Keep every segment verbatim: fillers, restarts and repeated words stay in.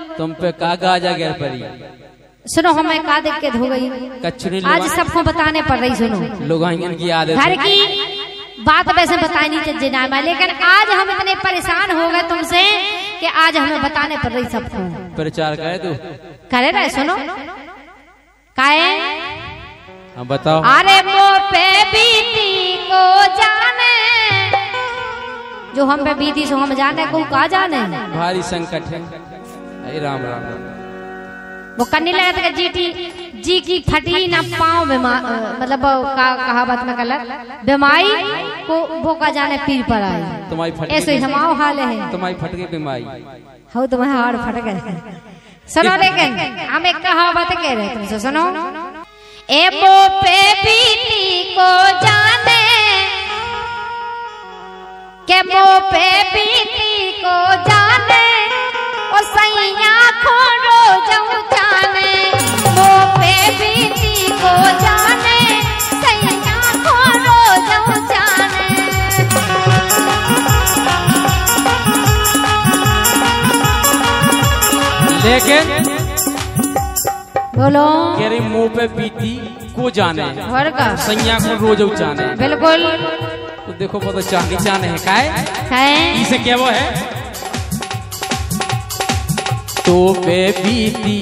तुम पे का गाजा गिर पड़ी। सुनो हमें का दिक्कत हो गई आज सबको बताने पड़ रही। सुनो लोग की आदत घर की बात वैसे बतानी चाहिए ना, लेकिन आज हम इतने परेशान हो गए तुमसे कि आज हमें बताने पड़ रही सबको। प्रचार करे तू करे रहे। सुनो काहे हाँ बताओ। अरे वो पे बीती को जाने जो हम पे बीती सो हम जाने को का जाने। भारी संकट है। अरे राम राम वो करने लगा था जी टी जी की फटी ना पाँव बीमार मतलब का कहावत में गलत बीमारी को वो का जाने पीर पर आए। तुम्हारी फट ऐसे ही हमारा हाल है। तुम्हारी फट गई बीमारी हो तुम्हारे हार फट गए। सुनो लेकिन हम एक कहावत कह रहे तुमसे। सुनो ए वो पे बीती को जाने के वो पे बीती को जाने ओ सैया खोड़ो जाऊं जाने वो पे बीती को जाने सैया खोड़ो जाऊं जाने। लेकिन बोलो कह रही मुंह पे बीती को जाने और का सैया को रोज जाने। बिल्कुल तो देखो पता चांदी जाने है काय है इसे क्या वो है तो पे बीती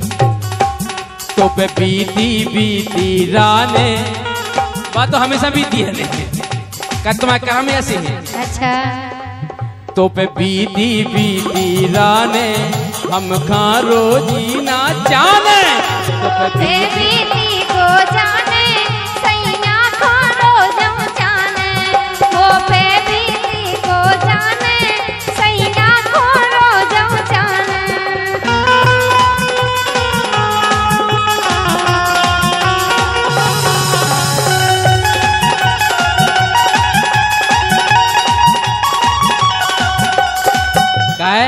तो पे बीती बीती राने बात तो हमेशा बीती है लेकिन क्या तुम्हारा काम ऐसे है। अच्छा तो पे बीती बीती राने हम खा रोजी ना जाने तो पे बीती को जाने सैया खोड़ो जाऊं जाने वो पे बीती को जाने सैया खोड़ो जाऊं जाने। काय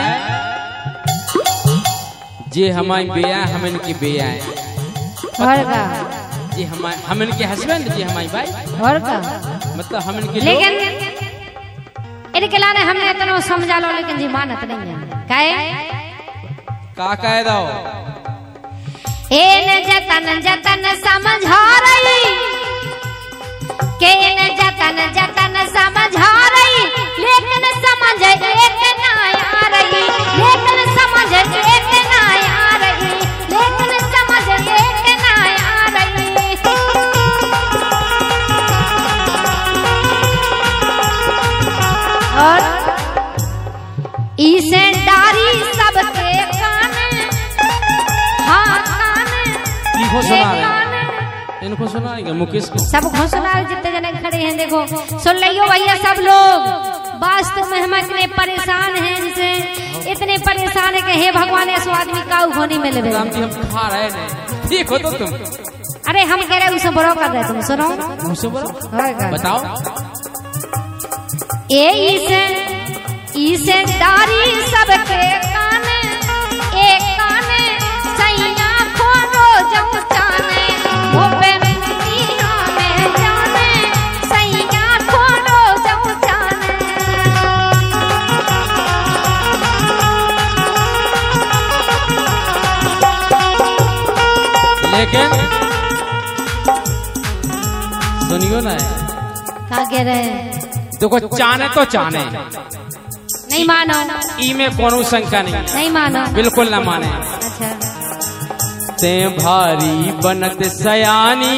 जे हमारी बेया हम इनकी बेया है और का जी हमारे हम इनके हस्बैंड जी हमारी भाई और का मतलब हम इनके लेकिन इनके लाने हमने इतना समझा लो लेकिन जी मानत नहीं है। काहे का कह दो एन जतन जतन समझा रही के न जतन जतन समझा रही लेकिन समझ एक ना आ रही लेकिन समझ एक ना आ रही लेकिन समझ एक ना आ रही। और इसे डारी सबके कान हाँ कान इनको सुना रहे इनको सुनाएंगे मुकेश को सबको सुना रहे जितने जने खड़े हैं देखो सुन लियो भैया सब लोग वास्तव में हम इतने परेशान हैं जिसे इतने परेशान है कि हे भगवान ऐसा आदमी का होने में ले हम खा रहे हैं ठीक हो तो तुम अरे हम कह रहे उसे बड़ो कर रहे तुम सुनो मुझसे बोलो बताओ ए इसे इसे दारी सबके कान एक कान सैया खोरो जब जाने वो पे दुनिया में जाने सैया खोरो जब जाने। लेकिन सुनियो ना क्या कह रहे हैं देखो चाने तो चाने नहीं मानो ई में कोनो शंका नहीं नहीं मानो बिल्कुल ना माने। अच्छा ते भारी बनत सयानी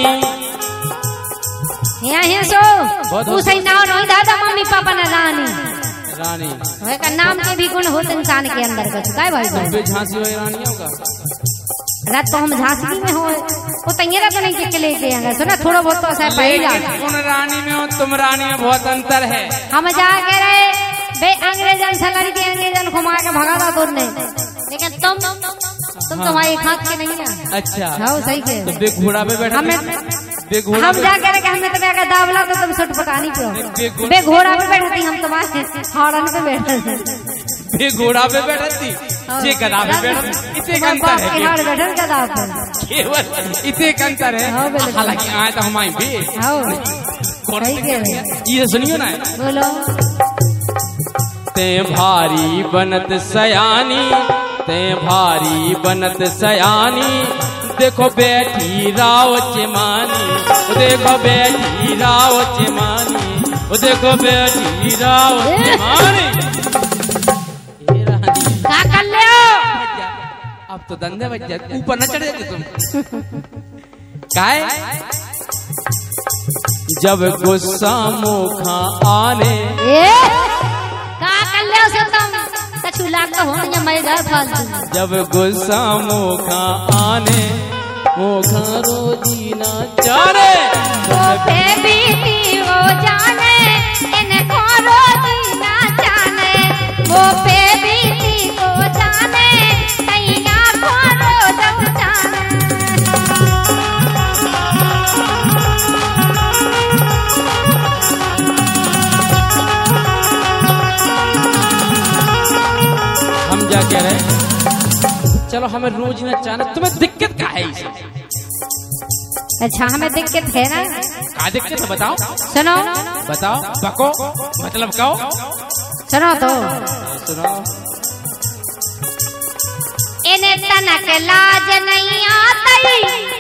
यहाँ है सो तू सही नाम नहीं दादा मम्मी पापा ना रानी रानी वे का नाम के भी गुण होते इंसान के अंदर का चुका है भाई बे झांसी हुई रानियों का रात तो हम झांसी में हो वो तैयार तो नहीं के ले गए हैं सुना थोड़ा बहुत तो ऐसा पहला तुम रानी में हो तुम रानी में बहुत अंतर है। हम जा के रहे बे अंग्रेजन से लड़के अंग्रेजन घुमा के भगाता दूर नहीं लेकिन तुम तुम तो भाई खाक के नहीं ना। अच्छा हाँ सही के तो बे घोड़ा पे बैठा हमें बे घोड़ा हम जा के हमने तो अगर दावला तो तुम सुट पकानी क्यों बे घोड़ा पे बैठती हम तुम्हारे हॉर्न पे बैठे बे घोड़ा पे बैठती जे गधा पे बैठती इतने अंतर है हार बैठल गधा पे केवल इतने अंतर है। हालांकि आए तो हमारी बे हाँ ये सुनियो ना बोलो ते भारी बनत सयानी ते भारी बनत सयानी देखो बैठी राव चमानी देखो बैठी राव चमानी देखो बैठी राव चमानी। क्या कर ले हो? अब तो धंधे बच जाते ऊपर न चढ़ जाते तुम। काय जब गुस्सा मुखा आने क्या कर ले हो तुम? कछु लाग तो हो या मैं घर फालतू। जब गुस्सा मुखा आने मुखा रोजी ना जाने वो पे बीती वो जाने इनको रोजी ना जाने वो पे बीती वो जाने तैया को रोज जाने। हम क्या कह रहे हैं चलो हमें रोज ना जाने तुम्हें दिक्कत क्या है इसे? अच्छा हमें दिक्कत है ना? क्या दिक्कत है बताओ? सुनो बताओ बको मतलब कहो सुनो तो सुनो। इन्हें तनक लाज नहीं आती।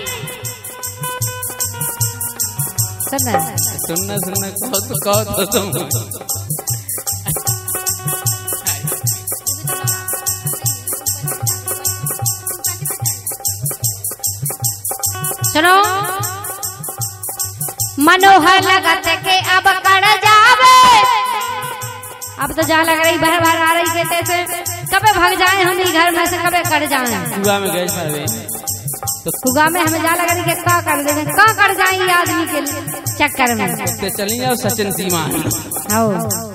सुनना सुनना सुनना कहो तो कहो तो तुम। सुनो मनोहर लगत के अब कर जावे। अब तो जा लग रही भर भर आ रही कहते से कबे भाग जाए हम घर में से कबे कर जाए। कुआ में गए सारे तो कुआ में हमें जा लग रही के का कर देंगे का कर जाएंगे आदमी के चक्कर में। तो चली जाओ सचिन सीमा आओ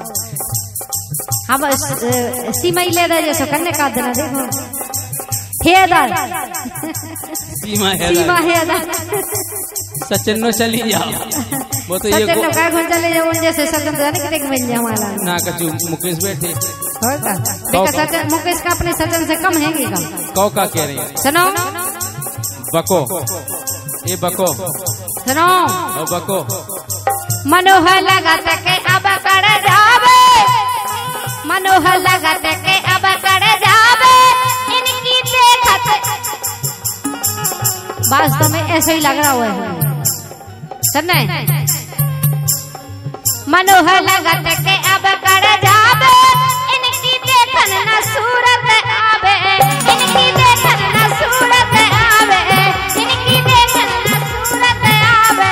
हम सीमा ही ले रहे जैसे करने का देना देखो हेदर सीमा है सीमा हेदर सचिन नो चली जाओ वो तो ये सचिन नो का घुन चले जाओ जैसे सचिन तो नहीं कितने मिल जाए हमारा ना कचू मुकेश बैठे होगा देखा सचिन मुकेश का अपने सचिन से कम है क्या? कौ का कह रही है सुनो बको ये बको सुनो ओ बको मनोहर लगत के अब कर जावे मनोहर लगत के अब कर जावे इनकी देखत वास्तव में ऐसे ही लग रहा हुआ है सुनने मनोहर लगत के अब कर जावे इनकी देखन न सूरत आवे इनकी देखन न सूरत आवे इनकी देखन न सूरत आवे।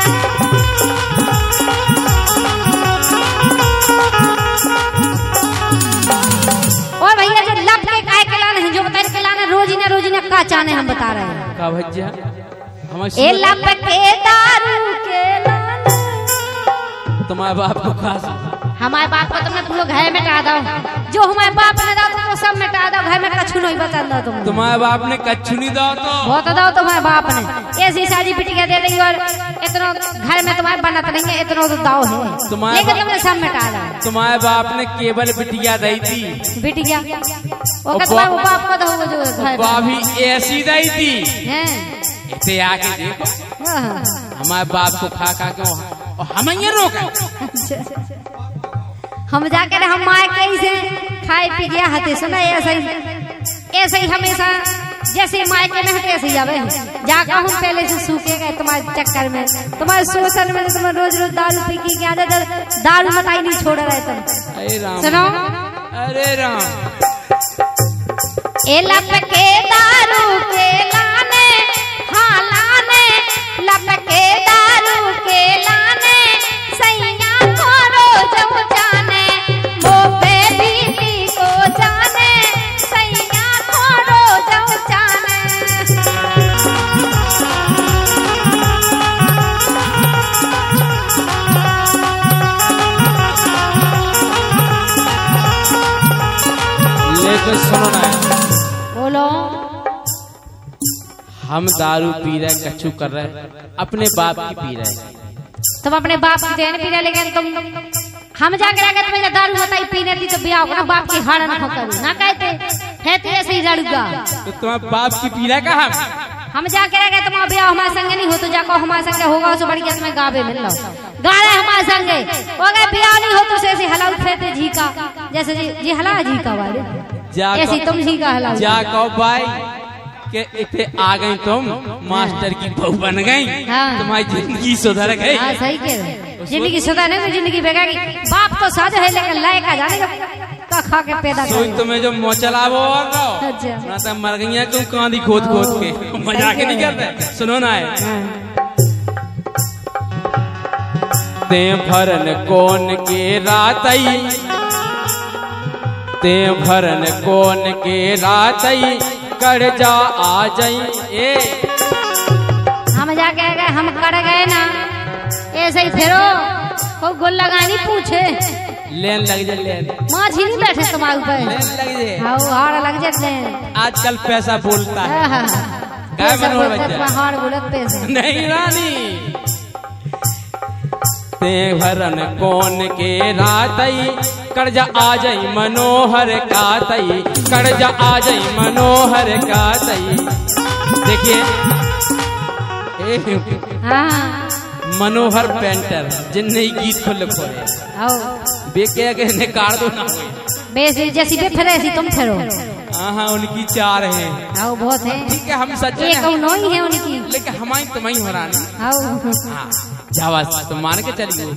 और भैया जो लब के काय के लाने हैं जो बता के लाने रोजी ना रोजी ना का चाने हम बता रहे हैं का भज्जा ए लब के दारू के लाने तुम्हारे बाप को खास हमारे बाप को तुमने पूरा घर में मिटा दो जो हमारे बाप ने दो तुमको सब मिटा दो घर में कछु नहीं बचा दो तुम। तुम्हारे बाप ने कछु नहीं दो तो बहुत दो तुम्हारे बाप ने ऐसी शादी बिटिया दे रही और इतना घर में तुम्हारे बनत रहेंगे इतना तो दाव है लेकिन तुमने सब मिटा दो। तुम्हारे बाप ने केवल बिटिया दी थी बिटिया वो तुम्हारे बाप को तो जो घर भी ऐसी दी थी इसे आके देखो हमारे बाप को खा खा के और हम ये रोका हम जाकर हम माँ के से खाए पी गया हते सुना ऐसे ही ऐसे ही हमेशा जैसे मायके में हटे ऐसे ही जावे जाकर हम पहले से सूखे गए तुम्हारे चक्कर में तुम्हारे शोषण में तुम रोज रोज दारू पी की आदत दारू मताई नहीं छोड़ रहे तुम। अरे राम सुनो अरे राम ए लब के दारू के लाने हाँ लाने लब के दारू के लाने सैया को रोज जाने वो पे बीती को जाने सैया को रोज जाने। लेकिन सुनो ना बोलो हम दारू पी रहे कछु कर रहे अपने बाप की पी रहे तुम अपने बाप की देन पी रहे लेकिन तुम हम जाकर आगे तुम्हें दारू बताई पीने थी तो ब्याह ना बाप की हाड़ न करूँ ना कहते है तो ऐसे ही लड़ूगा तो तुम्हारे बाप की पी रहा कहा हम जाकर आगे तुम्हारा ब्याह हमारे संगे नहीं हो तो जाकर हमारे संगे होगा उससे बढ़िया तुम्हें गावे मिल लो गा रहे हमारे संगे अगर ब्याह नहीं हो तो ऐसे हलाउ खेते जी का जैसे जी जी हला जी का वाले जा ऐसी तुम ही का हला जा कहो भाई के इतने आ गई तुम मास्टर की बहू बन गई। हाँ। तुम्हारी जिंदगी सुधर गई। हाँ सही कह रहे, जिंदगी सुधर नहीं तो जिंदगी बेकार की। बाप तो साझा है लेकिन लायक का जाने का खा के पैदा कर। सोई तुम्हें जो मोचला वो और रहो अच्छा। ना तो मर गई है तुम कांदी खोद खोद के। मजाक नहीं कर रहे, सुनो ना है ते भरन कौन के रातई ते भरन कौन के रातई कर जा आ जाई। ए हम जाके गए हम कर गए ना ऐसे ही फेरो को गोल लगानी पूछे लेन लग जाए लेन माँ झील बैठे तुम्हारे ऊपर लेन लग जाए। हाँ हार लग जाते हैं आजकल पैसा बोलता है। हाँ, हाँ। क्या पैसा मनोहर बोलते बच्चा? हैं, हार बोलत पैसे नहीं रानी ते भरन कौन के रातई कर्जा आ जाई मनोहर कातई कर्जा आ जाई मनोहर कातई। देखिए हाँ मनोहर पेंटर जिनने ये गीत को लिखो है आओ बेके के ने काट दो ना बेसी जैसी बे फिर ऐसी तुम फिरो। हाँ हाँ उनकी चार है। आओ बहुत है ठीक है हम सच एक नौ है उनकी लेकिन हमारी तुम्हारी हो रहा ना। आओ हाँ जावा तुम मान के चलिए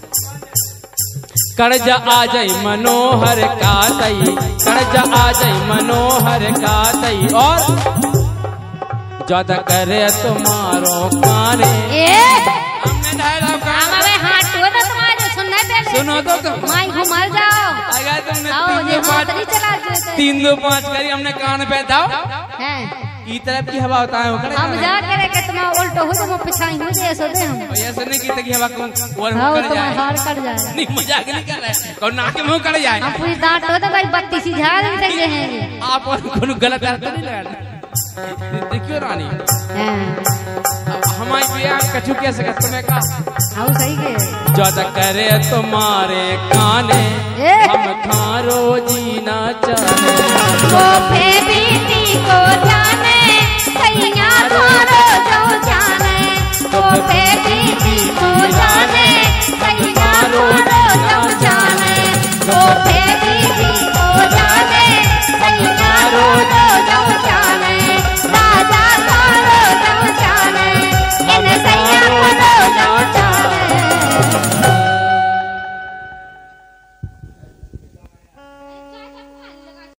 कर्जा आ जाई मनोहर कातई कर्जा आ जाई मनोहर कातई और ज्यादा करे तुम्हारो काने। हमने ढाई हमारे हाथ तो ना तुम्हारे सुनना चाहिए। सुनो तो तुम माई घुमर जाओ अगर तुमने आओ तीन ये दो हाथ पाँच नहीं चला देते तीन दो पाँच करी हमने कान पे दाओ हैं ई तरफ की हवा होता है वो हम जा करे के तुम उल्टो हो तुम पिछाई हो जाए सो दे हम ऐसे नहीं की की हवा को और आओ कर तुम जाए। हार कट जाए नहीं मजाक नहीं कर रहे और नाक के मुंह कर जाए। हम पूरी दांत हो तो भाई बत्ती सी झाड़ नहीं सकते हैं आप और कोनो गलत अर्थ नहीं लगा। देखियो रानी हमारी बिया कछु कैसे कर तुम्हें का आओ सही के ज्यादा करे तुम्हारे काने ए हम खारो जीना चाहे को फेबीती को